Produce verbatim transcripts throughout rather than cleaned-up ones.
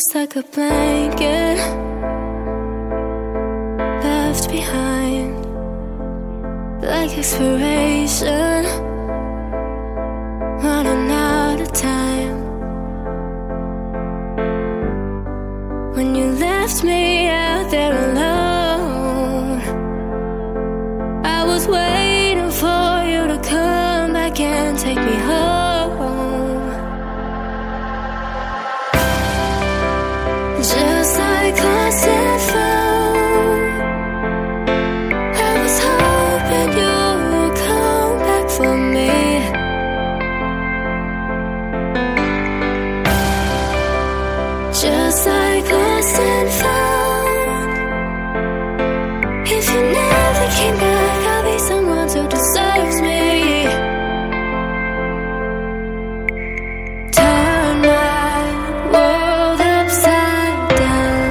just like a blanket left behind, like expiration, running out of time. When you left me out there alone, I was waiting for you to come back and take me home. Just like lost and found, I was hoping you would come back for me. Just like lost and found, if you never came back, I'll be someone who deserves me. Turn my world upside down.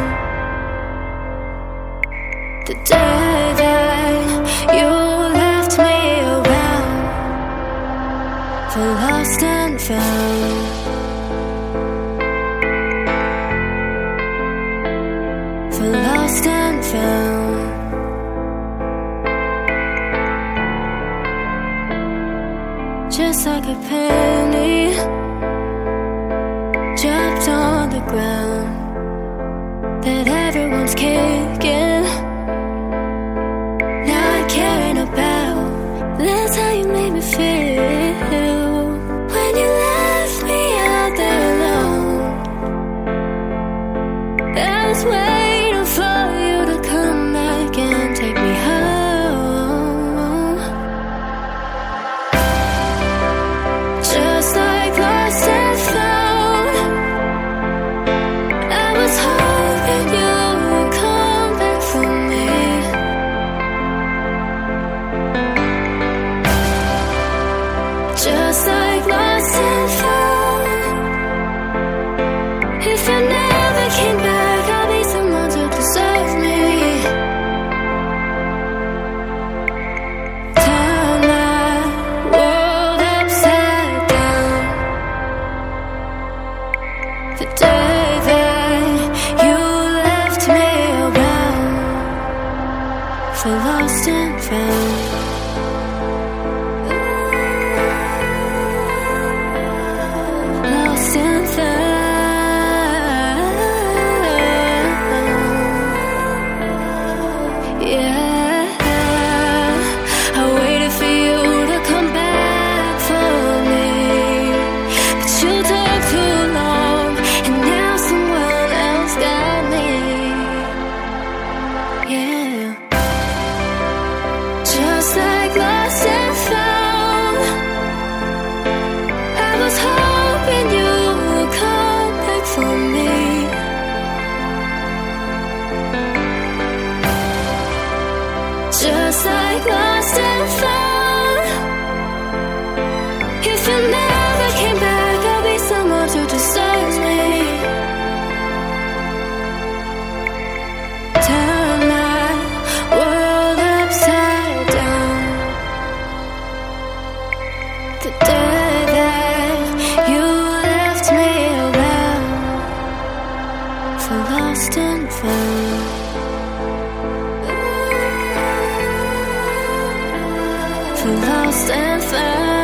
The day that you left me around for lost and found. For lost and found. Just like a penny dropped on the ground that everyone's kicking, not caring about. That's how you made me feel when you left me out there alone. I was waiting for you to come back and take me home. Just like lost and found, I was hoping you would come back for me. Just like lost and found, if you never came back, I'll be someone who deserves me. Turn my world upside down. The day that you left me around for lost and found. Lost and found. Yeah, I waited for you to come back for me, but you took too long, and now someone else got me. Yeah, just like lost and found, I was hoping you would come back for me. Just like lost and found, if you never came back, I'll be someone who deserves me. Turn my world upside down. The day that you left me around for lost and found. For lost and found.